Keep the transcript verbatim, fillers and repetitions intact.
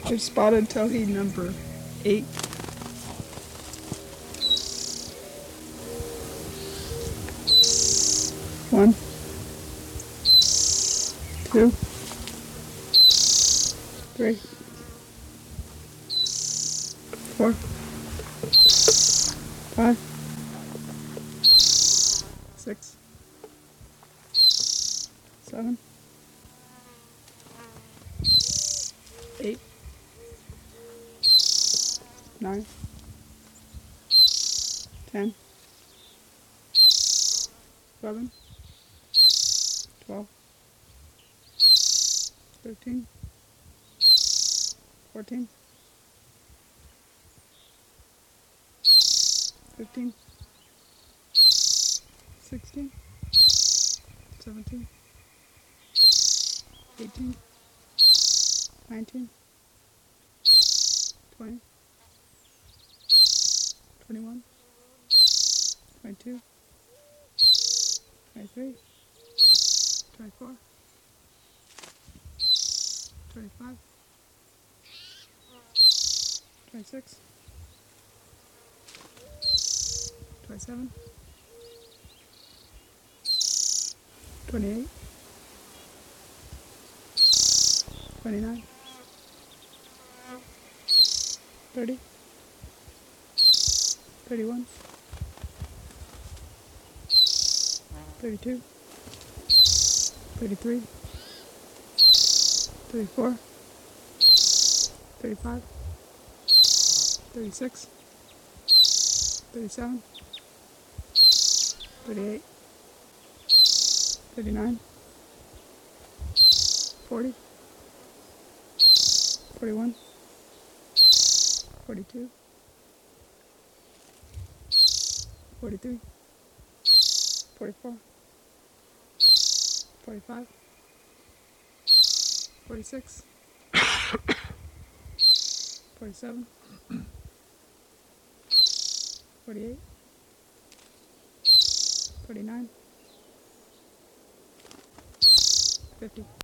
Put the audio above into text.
We've spotted towhee number eight. One, two, three, four, five, six, seven, eight, nine, ten, eleven, twelve, thirteen, fourteen, fifteen, sixteen, seventeen, eighteen, nineteen, twenty, twenty-one, twenty-two, twenty-three, twenty-four, twenty-five, twenty-six, twenty-seven, twenty-eight, twenty-nine, thirty, thirty-one, thirty-two, thirty-three, thirty-four, thirty-five, thirty-six, thirty-seven, thirty-eight, thirty-nine, forty, forty-one, forty-two, forty-three, forty-four, forty-five, forty-six, forty-seven, forty-eight, forty-nine, fifty.